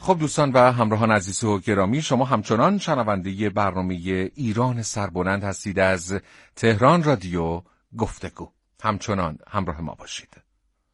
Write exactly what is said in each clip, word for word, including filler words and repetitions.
خب دوستان و همراهان عزیز و گرامی، شما همچنان شنونده برنامه ایران سربلند هستید از تهران رادیو گفتگو. همچنان همراه ما باشید.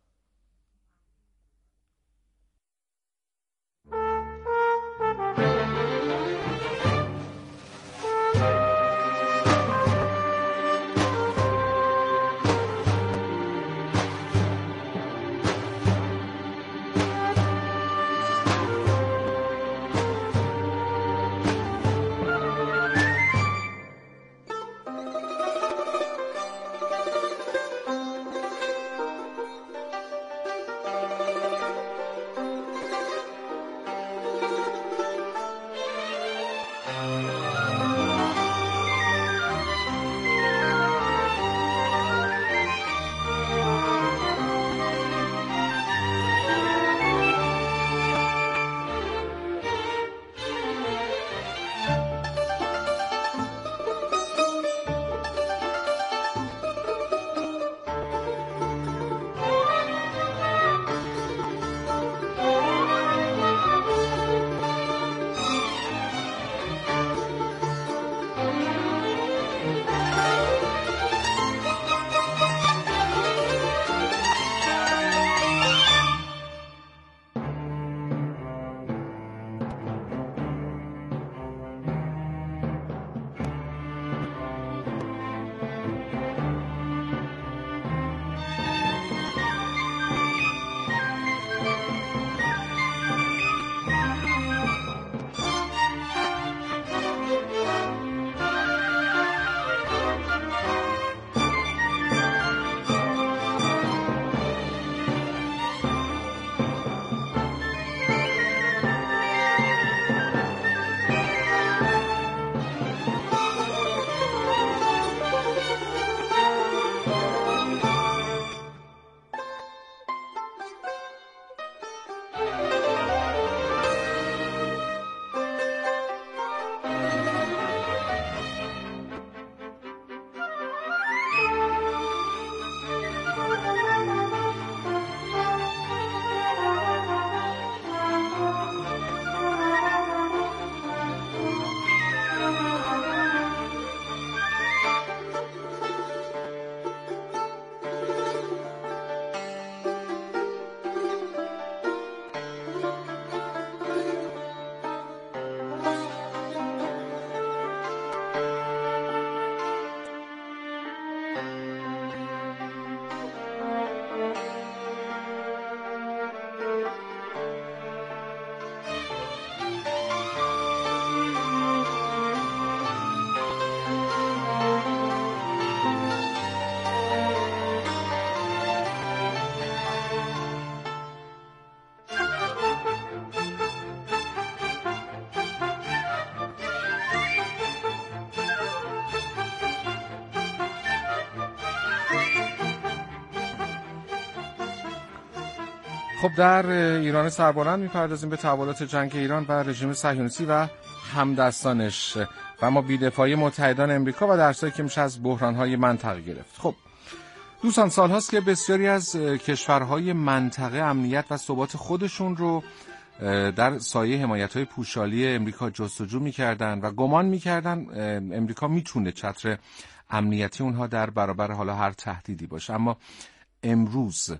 خب در ایران سربلند می‌پردازیم به تحولات جنگ ایران و رژیم صهیونیستی و همدستانش و اما بی‌دفاعی متحدان امریکا و درسایی که میشه از بحران‌های منطقه گرفت. خب دوستان، سال‌هاست که بسیاری از کشورهای منطقه امنیت و ثبات خودشون رو در سایه حمایت‌های پوشالی امریکا جستجو می‌کردن و گمان می‌کردن امریکا میتونه چتر امنیتی اونها در برابر حالا هر تهدیدی باشه. اما امروز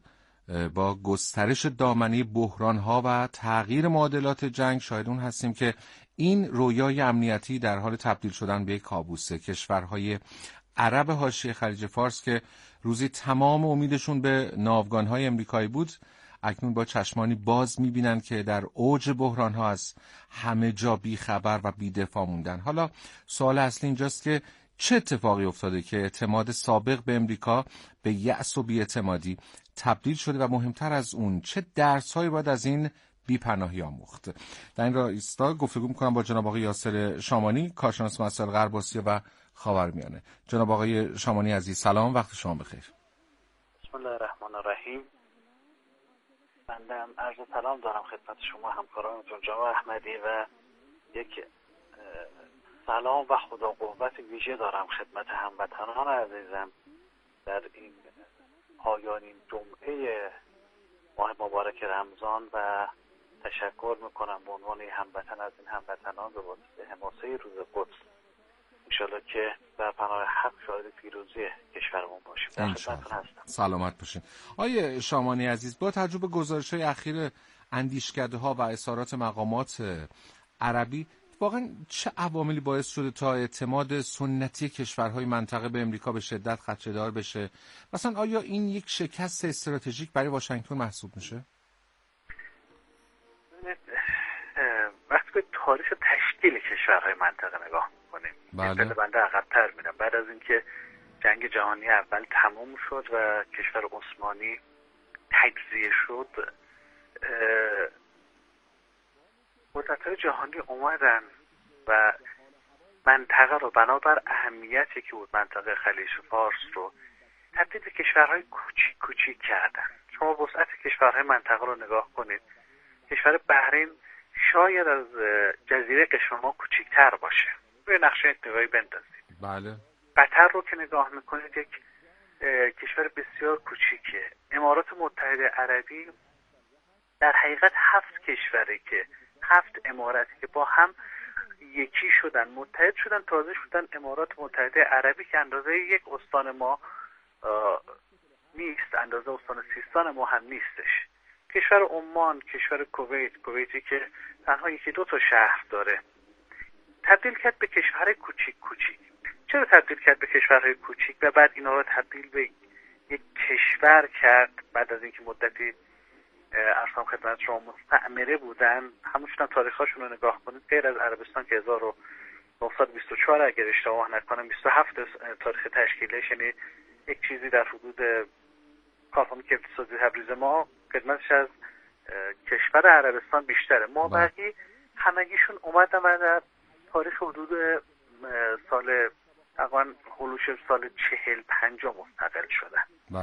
با گسترش دامنه بحران‌ها و تغییر معادلات جنگ شاهد اون هستیم که این رویای امنیتی در حال تبدیل شدن به یک کابوسه. کشورهای عرب حاشیه خلیج فارس که روزی تمام امیدشون به ناوگان‌های امریکایی بود، اکنون با چشمانی باز می‌بینن که در اوج بحران‌ها از همه جا بی‌خبر و بی‌دفاع موندن. حالا سوال اصلی اینجاست که چه اتفاقی افتاده که اعتماد سابق به امریکا به یأس و بی‌اعتمادی تبدیل شده و مهمتر از اون چه درس‌هایی باید از این بی‌پناهی آموخت؟ در این راستا گفتگو می‌کنم با جناب آقای یاسر شامانی، کارشناس مسائل غرب آسیا و خاورمیانه. جناب آقای شامانی عزیز، سلام، وقت شما بخیر. بسم الله الرحمن الرحیم. بنده هم عرض سلام دارم خدمت شما همکارانتون جناب احمدی و یک سلام و خدا قوت ویژه دارم خدمت هموطنان عزیزم در این پایانین جمعه ماه مبارک رمضان و تشکر میکنم به عنوان هموطن از این هموطنان به واسطه حماسه روز قدس. انشالله که در پناه حق شاهد پیروزی کشورمون باشیم. در خدمتتون هستم. سلامت باشین. آیه شامانی عزیز، با توجه به گزارش‌های اخیر اندیشکده‌ها و اظهارات مقامات عربی، واقعا چه عواملی باعث شده تا اعتماد سنتی کشورهای منطقه به امریکا به شدت خدشه‌دار بشه؟ مثلا آیا این یک شکست استراتژیک برای واشنگتن محسوب میشه؟ وقتی به تاریخ تشکیل کشورهای منطقه نگاه می‌کنیم، بله. این بنده عقب‌تر میرم. بعد از اینکه جنگ جهانی اول تموم شد و کشور عثمانی تجزیه شد، قدرت‌های جهانی اومدن و منطقه رو بنابر اهمیتی که بود منطقه خلیج فارس رو تبدیل به کشورهای کوچیک کوچیک کردن. شما وسعت کشورهای منطقه رو نگاه کنید. کشور بحرین شاید از جزیره قشم ما کوچیک‌تر باشه. روی نقشه یک نگاهی بندازید. بله. قطر رو که نگاه میکنید یک کشور بسیار کوچیکه. امارات متحده عربی در حقیقت هفت کشوره که هفت امارتی که با هم یکی شدن، متحد شدن، تازه شدن امارات متحده عربی که اندازه یک استان ما نیست، اندازه استان سیستان ما هم نیستش. کشور عمان، کشور کویت، کویتی که تنها یکی دو تا شهر داره، تبدیل کرد به کشور کوچیک کوچیک. چرا تبدیل کرد به کشورهای کوچیک و بعد اینا رو تبدیل به یک کشور کرد؟ بعد از اینکه مدتی ارسام خدمت شما مستعمره بودن، همونشون تاریخاشون رو نگاه کنید، غیر از عربستان که هزار و نهصد و بیست و چهار اگر اشتباه نکنم بیست و هفت تاریخ تشکیلش، یعنی یک چیزی در حدود کارخانه اقتصادی تبریز ما خدمتش از کشور عربستان بیشتره. ما بقیه همگیشون اومدن و در تاریخ حدود سال تقریبا هلوش سال چهل پنجاه مستقل شدن. با.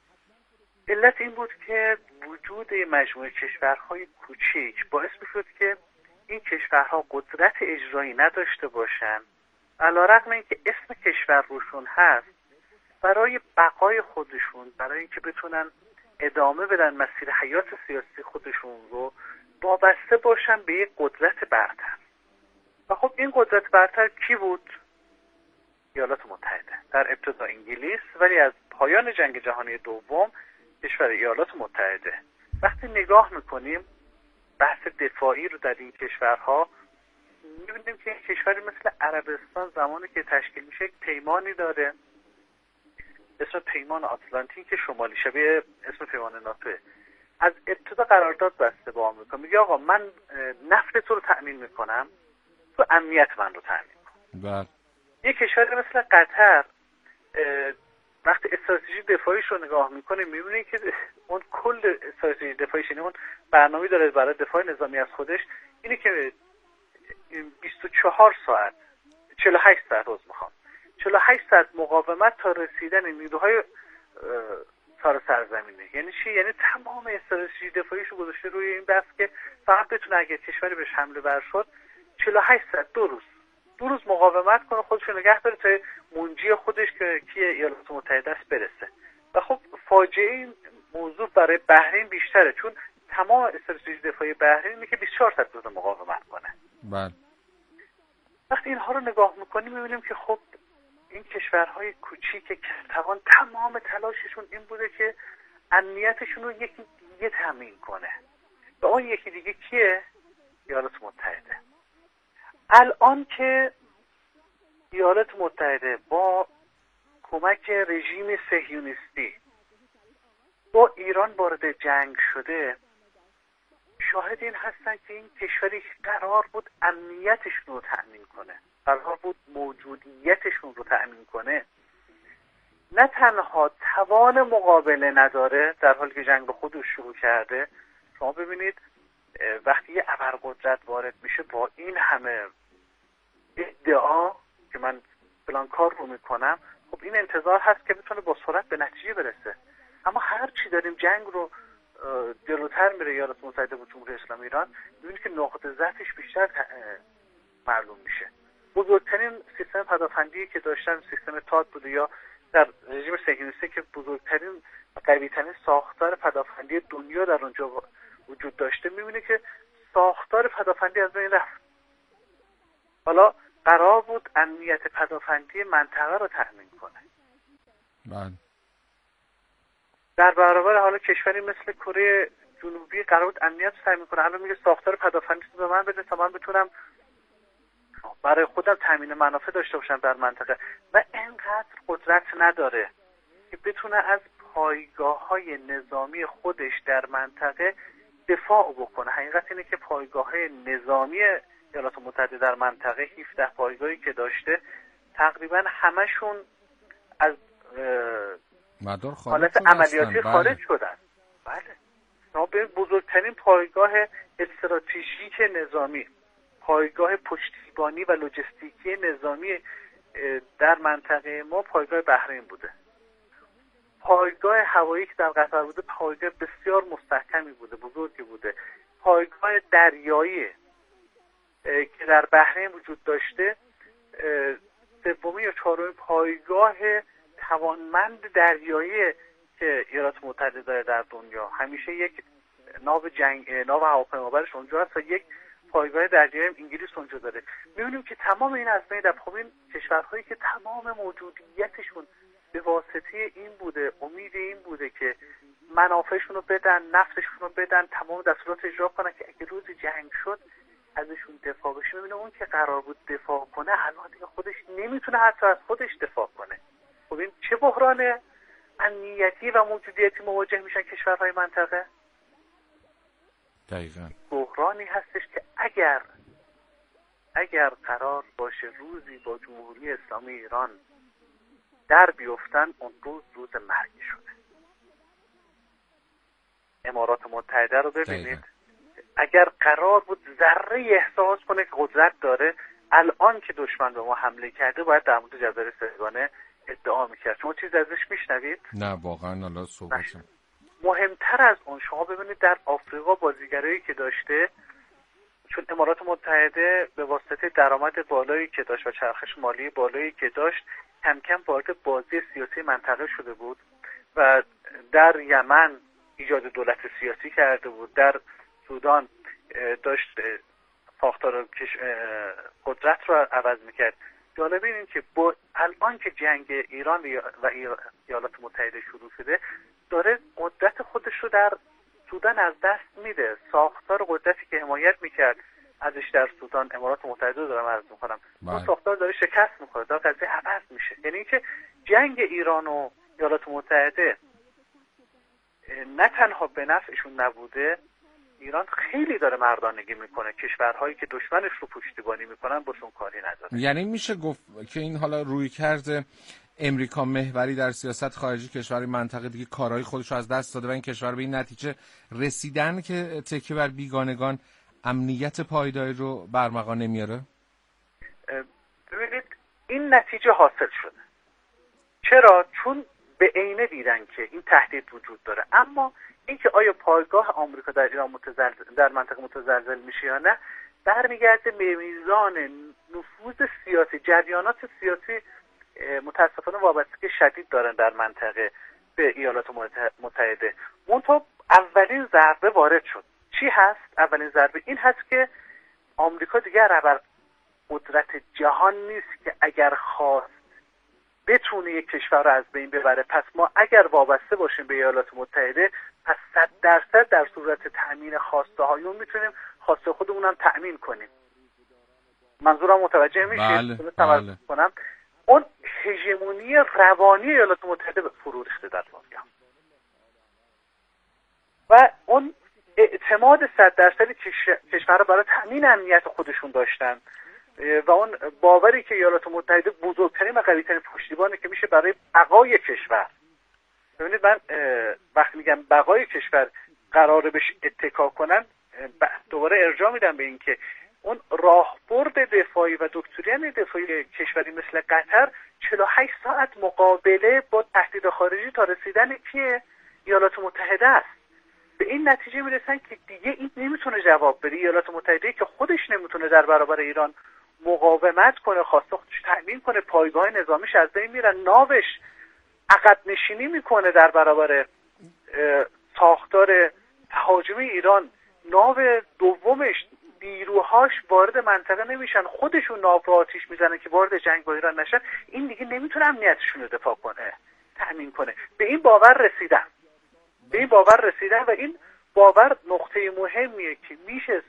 علت این بود که وجود مجموعه کشورهای کوچیک باعث میشد که این کشورها قدرت اجرایی نداشته باشن، علیرغم اینکه اسم کشور روشون هست، برای بقای خودشون، برای اینکه بتونن ادامه بدن مسیر حیات سیاسی خودشون رو، وابسته باشن به یک قدرت برتر. و خب این قدرت برتر کی بود؟ ایالات متحده. در ابتدا انگلیس، ولی از پایان جنگ جهانی دوم کشور ایالات متحده. وقتی نگاه میکنیم بحث دفاعی رو در این کشورها، میبینیم که یک کشوری مثل عربستان زمانی که تشکیل میشه یک پیمانی داره، اسم پیمان آتلانتیک شمالی، شبیه اسم پیمان ناتوه. از ابتدا قرارداد بسته با آمریکا، میگه آقا من نفت تو رو تأمین میکنم، تو امنیت من رو تأمین کن. بله. یک کشوری مثل قطر وقتی استراتژی دفاعیش رو نگاه میکنه، میبینه که اون کل استراتژی دفاعیش، یعنی اون برنامه‌ای داره برای دفاع نظامی از خودش، اینه که بیست و چهار ساعت چهل و هشت ساعت روز میخوام چهل و هشت ساعت مقاومت تا رسیدن نیروهای سر سرزمینه. یعنی چی؟ یعنی تمام استراتژی دفاعیش رو گذاشته روی این بحث که فقط بتونه اگر کشوری بهش حمله ور شد چهل و هشت ساعت دو روز دو روز مقاومت کنه، خودش رو نگه داره تا منجی خودش که کی ایالات متحده است برسه. و خب فاجعه این موضوع برای بحرین بیشتره، چون تمام استراتژی دفاعی بحرین اینه که بیست و چهار ساعت روز مقاومت کنه. بله. وقتی اینها رو نگاه میکنیم میبینیم که خب این کشورهای کوچیک که توان تمام تلاششون این بوده که امنیتشون رو یکی دیگه تامین کنه. و اون یکی دیگه کیه؟ ایالات متحده. الان که ایالات متحده با کمک رژیم صهیونیستی با ایران وارد جنگ شده، شاهد این هستن که این کشوری قرار بود امنیتشون رو تأمین کنه، قرار بود موجودیتشون رو تأمین کنه، نه تنها توان مقابله نداره در حالی که جنگ به خودش شروع کرده. شما ببینید وقتی یه ابرقدرت وارد میشه با این همه ادعا که من فلان کار رو میکنم، خب این انتظار هست که بتونه با سرعت به نتیجه برسه. اما هر چی داریم جنگ رو جلوتر میره ایالات متحده با جمهوری اسلامی ایران، میبینید که نقطه ضعفش بیشتر معلوم میشه. بزرگترین سیستم پدافندی که داشتن سیستم تاد بوده، یا در رژیم صهیونیستی که بزرگترین و قوی‌ترین ساختار پدافندی دنیا در اونجا وجود داشته، میبینه که ساختار پدافندی از بین رفت. حالا قرار بود امنیت پدافندی منطقه رو تأمین کنه. بله. در برابر حالا کشوری مثل کره جنوبی قرار بود امنیت رو تأمین کنه، الان میگه ساختار پدافندی رو به من بده تا من بتونم برای خودم تامین منافع داشته باشم در منطقه. و اینقدر قدرت نداره که بتونه از پایگاه‌های نظامی خودش در منطقه دفاع بکنه. حقیقت اینه که پایگاه‌های نظامی ایالات متحده در منطقه هفده پایگاهی که داشته تقریبا همشون از حالت عملیاتی خارج شدن. بله. ما به بزرگترین پایگاه استراتژیک نظامی، پایگاه پشتیبانی و لوجستیکی نظامی در منطقه ما پایگاه بحرین بوده. پایگاه هوایی که در قطر بوده پایگاه بسیار مستحکمی بوده، بزرگی بوده. پایگاه دریایی که در بحرین وجود داشته سومی یا چهارمی پایگاه توانمند دریایی که ایالات متحده داره در دنیا. همیشه یک ناو جنگ ناو هواپیمابرش اونجا هست و یک پایگاه دریایی انگلیس اونجا داره. می‌بینیم که تمام این از بین رفت. خب این کشورهایی که تمام موجودیتشون به واسطه این بوده، امید این بوده که منافعشون رو بدن، نفتشون رو بدن، تمام دستورات اجرا کنن که اگه روزی جنگ شد ازشون دفاع بشه. می‌بینیم اون که قرار بود دفاع کنه الان دیگه خودش نمیتونه حتی از خودش دفاع کنه. خب این چه بحران امنیتی و موجودیتی مواجه میشن کشورهای منطقه؟ دقیقاً بحرانی هستش که اگر اگر قرار باشه روزی با جمهوری اسلامی ایران در بیفتن، اون روز روز مرگ شده. امارات متحده رو ببینید دقیقا. اگر قرار بود ذره احساس کنه که قدرت داره، الان که دشمن به ما حمله کرده باید در مورد جزایر سه‌گانه ادعا میکرد. شما چیز ازش میشنوید؟ نه واقعا حالا صحبتم. مهمتر از اون شما ببینید در آفریقا بازیگرایی که داشته، چون امارات متحده به واسطه درآمد بالایی که داشت و چرخش مالی بالایی که داشت کم کم وارد بازی سیاسی منطقه شده بود و در یمن ایجاد دولت سیاسی کرده بود، در سودان داشت ساختار قدرت رو عوض میکرد. جالب این که با الان که جنگ ایران و ایالات متحده شروع شده داره قدرت خودش رو در سودان از دست میده. ساختار قدرتی که حمایت میکرد ازش در سودان، امارات متحده دارم عرض میکنم، اون ساختار داره شکست میخوره، داره قضیه عوض میشه. یعنی اینکه جنگ ایران و ایالات متحده نه تنها به نفعشون نبوده، ایران خیلی داره مردانگی میکنه. کشورهایی که دشمنش رو پشتیبانی میکنن باشون کاری نداره. یعنی میشه گفت که این حالا رویکرد امریکا محوری در سیاست خارجی کشور منطقه دیگه کارهای خودش رو از دست داده و این کشور به این نتیجه رسیدن که تکیه بر بیگانگان امنیت پایداری رو برمغان نمیاره؟ ببینید این نتیجه حاصل شده. چرا؟ چون به عینه دیدن که این تهدید وجود داره. اما اینکه آیا پایگاه آمریکا در ایران متزلزل در منطقه متزلزل میشه یا نه برمیگرده به میزان نفوذ سیاسی، جریانات سیاسی متاسفانه وابستگی شدید دارن در منطقه به ایالات متحده. منتها اولین ضربه وارد شد. چی هست اولین ضربه؟ این هست که آمریکا دیگر ابر قدرت جهان نیست که اگر خواست بتونه یک کشور رو از بین ببره. پس ما اگر وابسته باشیم به ایالات متحده، پس صد درصد در صورت تأمین خواسته هایون میتونیم خواسته خودمون هم تأمین کنیم. منظورم متوجه میشید؟ بله بله. کنم اون هژمونی روانی ایالات متحده فرو ریخته در دنیا و اون اعتماد صد درصدی کشورها برای تأمین امنیت خودشون داشتن و اون باوری که ایالات متحده بزرگترین و قوی‌ترین پشتیبانی که میشه برای بقای کشور. ببینید من وقتی میگم بقای کشور قراره بهش اتکا کنن، دوباره ارجاع میدم به این که اون راهبرد دفاعی و دکترین دفاعی کشوری مثل قطر چهل و هشت ساعت مقابله با تهدید خارجی تا رسیدن که ایالات متحده است. به این نتیجه میرسن که دیگه این نمیتونه جواب بده. ایالات متحده که خودش نمیتونه در برابر ایران مقاومت کنه، خواسته خودش تأمین کنه، پایگاه نظامیش از بین میره، ناوش عقب نشینی میکنه در برابر ساختار تهاجمی ایران، ناو دومش منطقه نمیشن، خودشون ناو رو آتیش میزنن که وارد جنگ با ایران نشن، این دیگه نمیتونه امنیتشون رو دفاع کنه، تأمین کنه. به این باور رسیدن به این باور رسیدن و این باور نقطه مهمیه که میشه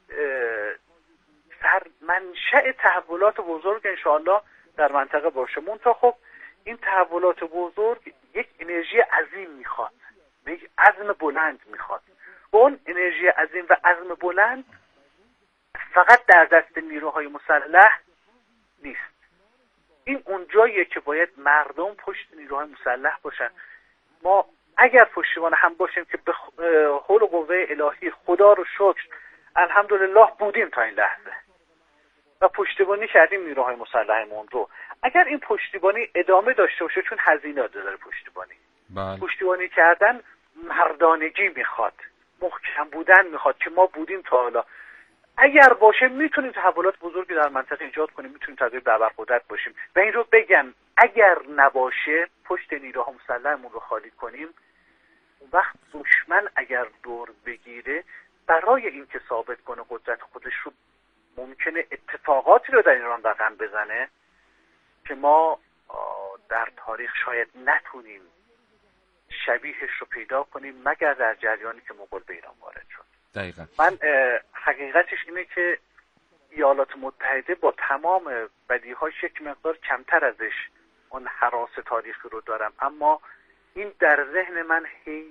سر منشأ تحولات بزرگ انشاءالله در منطقه باشه. منتها خب این تحولات بزرگ یک انرژی عظیم میخواد، یک عزم بلند میخواد. اون انرژی عظیم و عزم بلند فقط در دست نیروهای مسلح نیست. این اون جاییه که باید مردم پشت نیروهای مسلح باشن. ما اگر پشتیبان هم باشیم که به حول و قوه الهی خدا رو شکر الحمدلله بودیم تا این لحظه و پشتیبانی کردیم نیروهای مسلحمون رو. اگر این پشتیبانی ادامه داشته باشه، چون هزینه داره پشتیبانی بله. پشتیبانی کردن مردانگی میخواد، محکم بودن میخواد که ما بودیم تا حالا. اگر باشه میتونیم تحولات بزرگی در منطقه ایجاد کنیم، میتونیم تبدیل به ابرقدرت باشیم. و این رو بگم اگر نباشه، پشت نیروهای مسلحمون رو خالی کنیم، اون وقت دشمن اگر دور بگیره، برای اینکه ثابت کنه قدرت خودش رو، ممکنه اتفاقاتی رو در ایران رقم بزنه که ما در تاریخ شاید نتونیم شبیهش رو پیدا کنیم مگر در جریانی که مغول به ایران وارد شد. دقیقاً. من حقیقتش اینه که ایالات متحده با تمام بدیهاش یک مقدار کمتر ازش اون هراس تاریخی رو دارم، اما این در ذهن من هی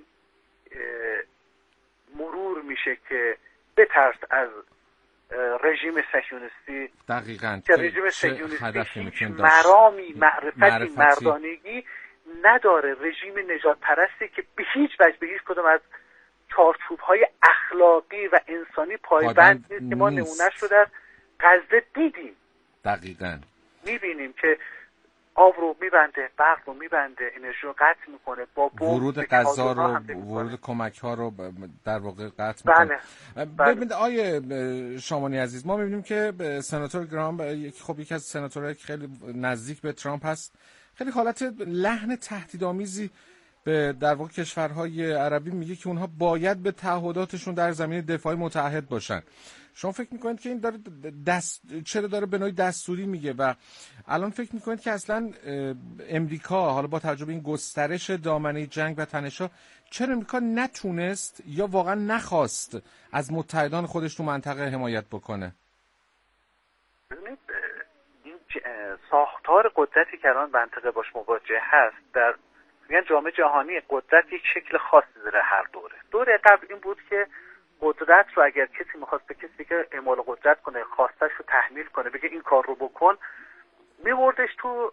مرور میشه که بترس از رژیم صهیونیستی. دقیقاً که رژیم صهیونیستی هیچ داشت. مرامی معرفتی, معرفتی مردانگی نداره. رژیم نجات پرستی که به هیچ وجه به هیچ کدوم از چارچوب‌های اخلاقی و انسانی پایبند نیست که ما نمونهش رو در غزه دیدیم. دقیقاً میبینیم که آب رو میبنده، برق رو میبنده، انرژی رو قطع میکنه، با ورود غذا رو، ورود کمک ها رو در واقع قطع میکنه. بله. ببینید آیه شامانی عزیز، ما میبینیم که سناتور گرام خب یکی از سناتورهای که خیلی نزدیک به ترامپ هست، خیلی حالت لحن تهدیدآمیزی به در واقع کشورهای عربی میگه که اونها باید به تعهداتشون در زمینه دفاعی متعهد باشن. شما فکر میکنید که این داره دست چرا داره به نوعی دستوری میگه و الان فکر میکنید که اصلا امریکا حالا با توجه به این گسترش دامنه جنگ و تنش‌ها، چرا امریکا نتونست یا واقعا نخواست از متحدان خودش تو منطقه حمایت بکنه؟ ببینید این ساختار قدرتی که الان منطقه باش مواجه هست، در میگن جامعه جهانی قدرت یک شکل خاصی داره. هر دوره دوره قبل این بود که قدرت رو اگر کسی میخواست به کسی که اعمال قدرت کنه، خواستش رو تحمیل کنه، بگه این کار رو بکن، میوردش تو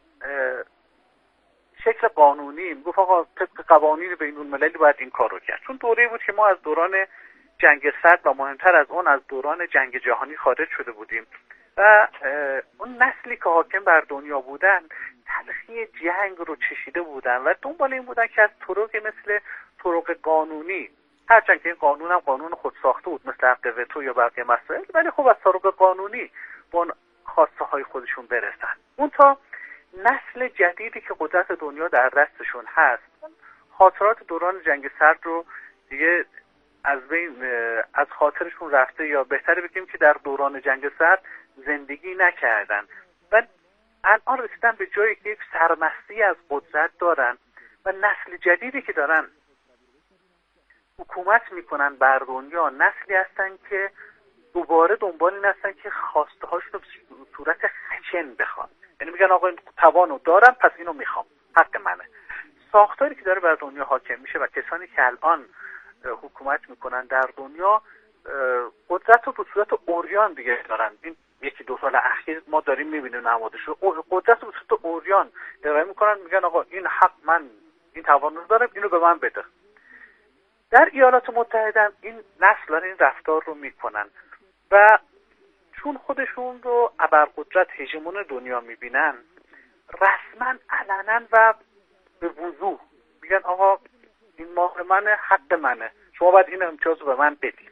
شکل قانونی، میگفت آقا طبق قوانین بین المللی باید این کار رو کرد. چون دوره بود که ما از دوران جنگ سرد و مهمتر از اون از دوران جنگ جهانی خارج شده بودیم و اون نسلی که حاکم بر دنیا بودن تلخی جنگ رو چشیده بودن و دنبال این بودن که از طرقی مثل طرق قانونی، هرچند که این قانون هم قانون خود ساخته بود مثل حق وتو یا بقیه مسائل، ولی خب از طرق قانونی با خواسته های خودشون برسن. اون تا نسل جدیدی که قدرت دنیا در دستشون هست، خاطرات دوران جنگ سرد رو دیگه از بین از خاطرشون رفته، یا بهتره بگیم که در دوران جنگ سرد زندگی نکردن و الان رسیدن به جایی که یک سرمستی از قدرت دارن و نسل جدیدی که دارن حکومت میکنن بر دنیا، نسلی هستن که دوباره دنبال این هستن که خواسته هاشون رو به صورت خشن بخوان. یعنی میگن آقا این توانو دارم پس اینو میخوام، حق منه. ساختاری که داره بر دنیا حاکم میشه و کسانی که الان حکومت میکنن در دنیا قدرت رو به صورت اوریان دیگه دارن. این یکی دو سال اخیر ما داریم میبینیم نمادش رو، قدرت رو به صورت اوریان ارائه میکنن، میگن آقا این حق من، این توان رو دارم، اینو به من بده. در ایالات متحده این نسل این رفتار رو میکنن و چون خودشون رو ابرقدرت هژمون دنیا میبینن، رسما علنا و به وضوح میگن آقا این مال منه، حق منه، شما باید این امتیاز رو به من بدید.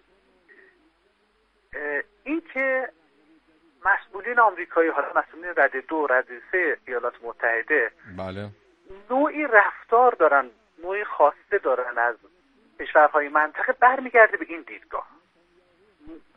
این که مسئولین آمریکایی، حالا مسئولین رده دو رده سه ایالات متحده بله نوعی رفتار دارن، نوعی خواسته دارن از کشورهای منطقه، برمیگرده به این دیدگاه.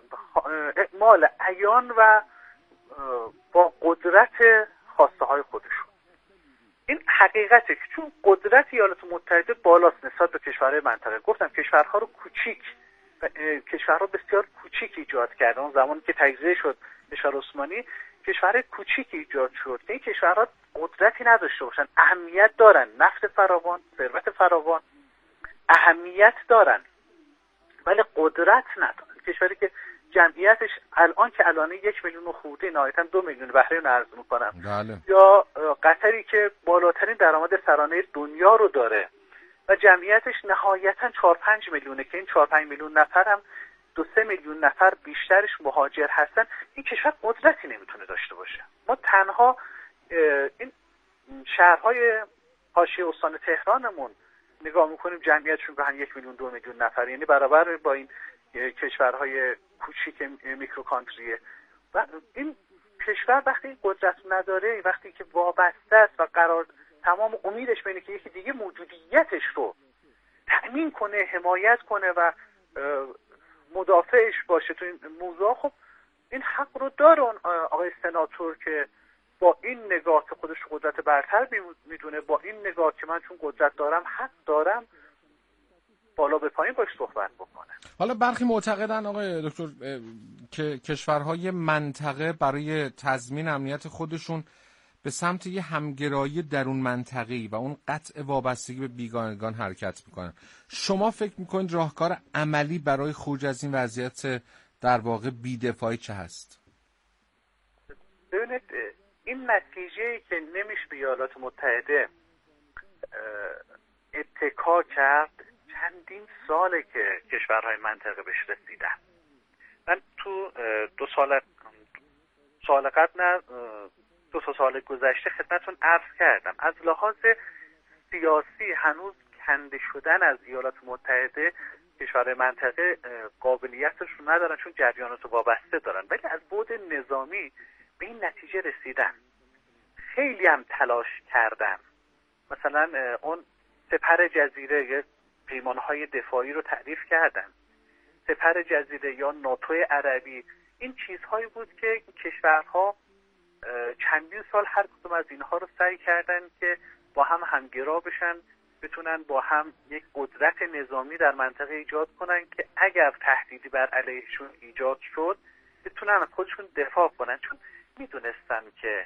اعمال عیان و با قدرت خواسته های خودشون. این حقیقته که چون قدرت ایالات متحده بالاست نسبت به کشورهای منطقه. گفتم کشورها رو کوچیک کشورها بسیار کوچیک ایجاد کردن. اون زمانی که تجزیه شد کشور عثمانی، کشورهای کوچیک ایجاد شد که این کشورها قدرتی نداشته باشن. اهمیت دارن، نفت فراوان، ثروت فراوان اهمیت دارن، ولی قدرت ندارن. کشوری که جمعیتش الان که الان یک میلیون و خورده نهایتاً دو میلیون بحرین رو عرض میکنم، بله. یا قطری که بالاترین درآمد سرانه دنیا رو داره و جمعیتش نهایتاً چهار پنج میلیونه که این چهار پنج میلیون نفر هم دو سه میلیون نفر بیشترش مهاجر هستن، این کشور قدرتی نمیتونه داشته باشه. ما تنها این شهرهای حاشیه استان تهرانمون نگاه میکنیم جمعیتشون به هم یک میلیون دو میلیون نفر، یعنی برابر با این کشورهای کوچیک میکرو کانتریه. و این کشور وقتی این قدرت نداره، وقتی که وابسته است و قرار تمام امیدش به اینه که یکی دیگه موجودیتش رو تأمین کنه، حمایت کنه و مدافعش باشه تو این موضوع، خب این حق رو داره اون آقای سناتور که با این نگاه که خودش قدرت برتر میدونه، با این نگاه که من چون قدرت دارم حق دارم بالا به پایین باش صحبت بکنه. حالا برخی معتقدن آقای دکتر که کشورهای منطقه برای تضمین امنیت خودشون به سمت یه همگرایی درون منطقه‌ای و اون قطع وابستگی به بیگانگان حرکت میکنن. شما فکر میکنید راهکار عملی برای خروج از این وضعیت در واقع بی‌دفاعی چه هست؟ ببینید این نتیجه‌ای که نمیشه به ایالات متحده اتکا کرد، چندین ساله که کشورهای منطقه بهش رسیدن. من تو دو سال سال قبل نه دو تا سال گذشته خدمتتون عرض کردم از لحاظ سیاسی هنوز کنده شدن از ایالات متحده کشورهای منطقه قابلیتش رو ندارن چون جریانات رو وابسته دارن، ولی از بعد نظامی به این نتیجه رسیدن. خیلی هم تلاش کردن. مثلا اون سپر جزیره پیمانهای دفاعی رو تعریف کردن. سپر جزیره یا ناتو عربی، این چیزهایی بود که این کشورها چندین سال هر کدوم از اینها رو سعی کردن که با هم همگرا بشن، بتونن با هم یک قدرت نظامی در منطقه ایجاد کنن که اگر تهدیدی بر علیهشون ایجاد شد بتونن خودشون دفاع کنن، چون میدونستن که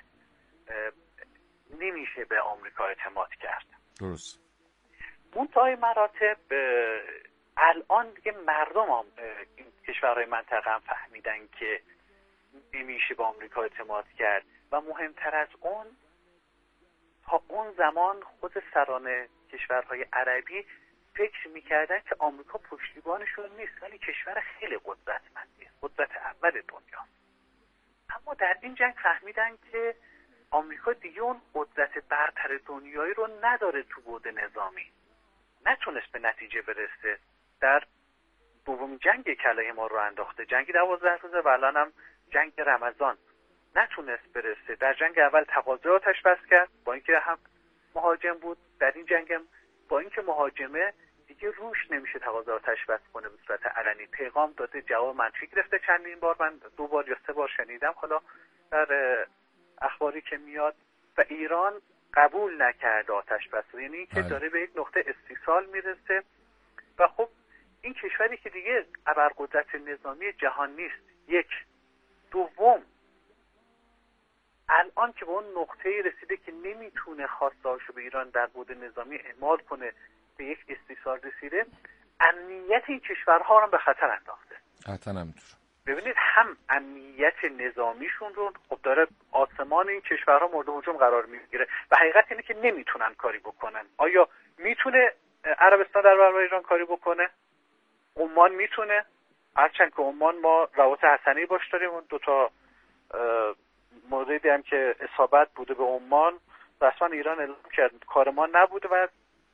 نمیشه به آمریکا اعتماد کرد. درست. منتهای مراتب الان دیگه مردم هم این کشورهای منطقه هم فهمیدن که نمیشه به آمریکا اعتماد کرد و مهمتر از اون تا اون زمان خود سران کشورهای عربی فکر میکردن که آمریکا پشتیبانشون نیست ولی کشور خیلی قدرتمندیه، قدرت اول دنیا. اما در این جنگ فهمیدن که آمریکا دیگه اون قدرت برتر دنیایی رو نداره تو بعد نظامی، نتونست به نتیجه برسه. در دومین جنگ کلاه ما رو انداخته، جنگ دوازده روزه و الان هم جنگ رمضان نتونست برسه. در جنگ اول تقاضای آتش بس کرد با اینکه هم مهاجم بود، در این جنگ هم با اینکه مهاجمه دیگه روش نمیشه تقاضای آتش بس کنه به صورت علنی، پیغام داده جواب منفی گرفته. چندین بار من دو بار یا سه بار شنیدم حالا در اخباری که میاد و ایران قبول نکرده آتش بس، یعنی اینکه داره به یک نقطه استیصال میرسه و خب این کشوری که دیگه ابرقدرت نظامی جهان نیست. یک دوم الان که به اون نقطه رسیده که نمیتونه خواسته‌هاشو به ایران در بعد نظامی اعمال کنه، به یک استیصال رسیده، امنیت این کشورها رو به خطر انداخته. قطعا نمیتونه. ببینید هم امنیت نظامیشون رو خب داره آسمان این کشورها مورد هجوم قرار میگیره و حقیقت اینه که نمیتونن کاری بکنن. آیا میتونه عربستان در برابر ایران کاری بکنه؟ عمان میتونه، هرچند که عمان ما روابط حسنی باش داریم. اون دو تا موردی هم که اصابت بوده به عمان رسما ایران اعلام کرد کار ما نبوده و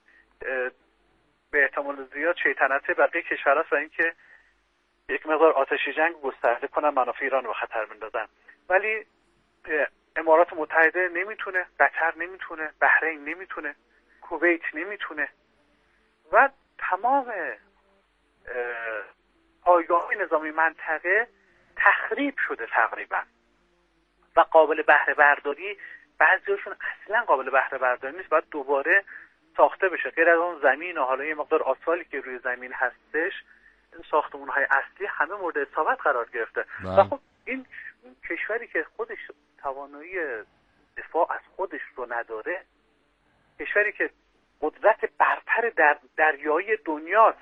به احتمال زیاد شیطنت بقیه کشورهاست و اینکه یک مقدار آتش جنگ گسترده کنن منافع ایران رو به خطر بندازن. ولی امارات متحده نمیتونه، قطر نمیتونه، بحرین نمیتونه، کویت نمیتونه و تمام پایگاه‌های نظامی منطقه تخریب شده تقریبا و قابل بهره برداری، بعضیاشون اصلا قابل بهره برداری نیست، باید دوباره ساخته بشه. غیر از اون زمین و حالا یه مقدار آسفالتی که روی زمین هستش، این ساختمان‌های اصلی همه مورد اصابت قرار گرفته. و خب این کشوری که خودش توانایی دفاع از خودش رو نداره، کشوری که قدرت برتر در دریایی دنیاست،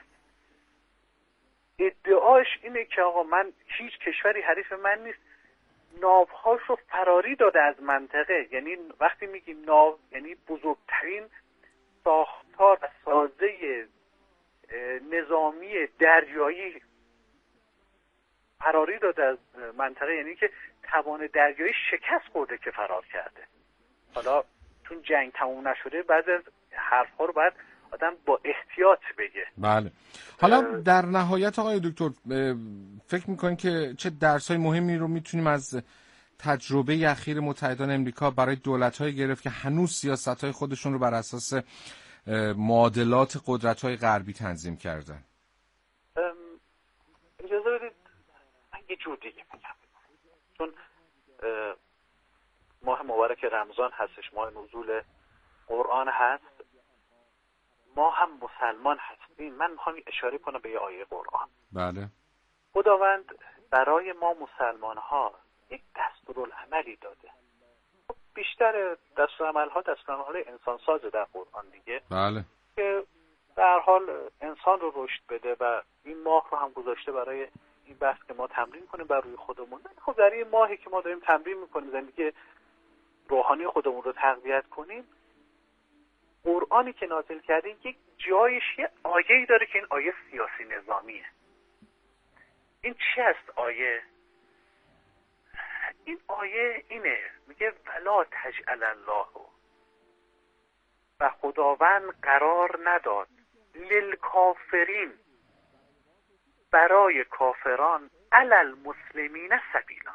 ادعاش اینه که آقا من هیچ کشوری حریف من نیست، ناوهاش رو فراری داده از منطقه. یعنی وقتی میگیم ناو یعنی بزرگترین ساختار و سازه نظامی دریایی فراری داده از منطقه، یعنی که توان دریایی شکست خورده که فرار کرده. حالا چون جنگ تموم نشده بعضی از حرف‌ها رو باید آدم با احتیاط بگه. بله. حالا در نهایت آقای دکتر فکر میکنین که چه درسای مهمی رو میتونیم از تجربه اخیر متحدان امریکا برای دولت‌های گرفت که هنوز سیاست‌های خودشون رو بر اساس معادلات قدرت‌های غربی تنظیم کردن؟ اجازه بدید من یه جور دیگه بگم، چون ماه مبارک رمضان هستش، ماه نزول قرآن هست، ما هم مسلمان هستیم. من میخوام اشاره کنم به یه آیه قرآن. بله. خداوند برای ما مسلمان ها یک دستورالعملی داده. بیشتر دستورالعمل ها دستورالعمل انسان سازه در قرآن دیگه. بله. که در حال انسان رو رشد بده و این ماه رو هم گذاشته برای این بحث که ما تمرین کنیم بر روی خودمون. خب در این ماهی که ما داریم تمرین میکنیم زندگی روحانی خودمون رو تقویت کنیم، قرآنی که نازل کردیم یک جایش یه آیه‌ای داره که این آیه سیاسی نظامیه. این چی است آیه؟ این آیه اینه، میگه ولا تجعل الله، و خداوند قرار نداد للکافرین، برای کافران، علی المسلمین سبیلا.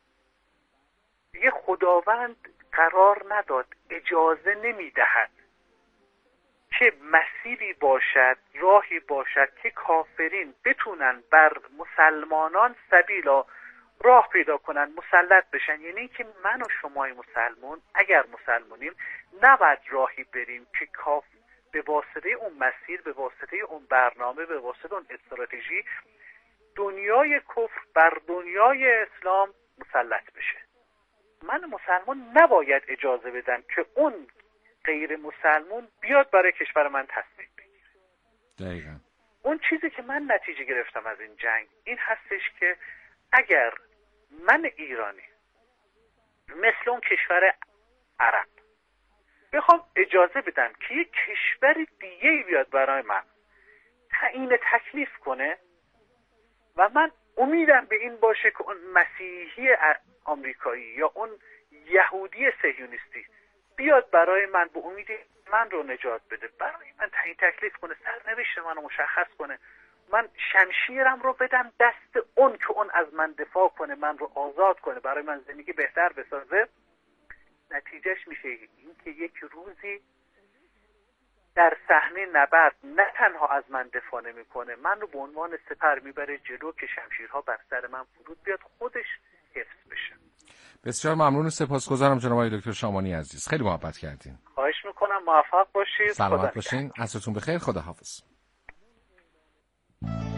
یه خداوند قرار نداد، اجازه نمیدهد که مسیری باشد، راهی باشد که کافرین بتونن بر مسلمانان سبیلا، راه پیدا کنن، مسلط بشن. یعنی که من و شمای مسلمون اگر مسلمونیم نباید راهی بریم که کاف به واسطه اون مسیر، به واسطه اون برنامه، به واسطه اون استراتژی دنیای کفر بر دنیای اسلام مسلط بشه. من مسلمان نباید اجازه بدم که اون غیر مسلمون بیاد برای کشور من تصمیم بگیره. دقیقاً. اون چیزی که من نتیجه گرفتم از این جنگ این هستش که اگر من ایرانی مثل اون کشور عرب بخوام اجازه بدم که یک کشور دیگه بیاد برای من تعیین تکلیف کنه و من امیدم به این باشه که اون مسیحی آمریکایی یا اون یهودی صهیونیستی بیاد برای من به امید من رو نجات بده، برای من تعیین تکلیف کنه، سرنوشت من رو مشخص کنه، من شمشیرم رو بدم دست اون که اون از من دفاع کنه، من رو آزاد کنه، برای من زندگی بهتر بسازه. نتیجهش میشه این که یک روزی در صحنه نبرد نه تنها از من دفاع نمیکنه، من رو به عنوان سپر میبره جلو که شمشیرها بر سر من فرود بیاد، خودش حفظ بشه. بسیار ممنون و سپاسگزارم جناب آقای دکتر شامانی عزیز، خیلی محبت کردین. خواهش میکنم، موفق باشید. سلامت باشین، عصرتون بخیر، خداحافظ.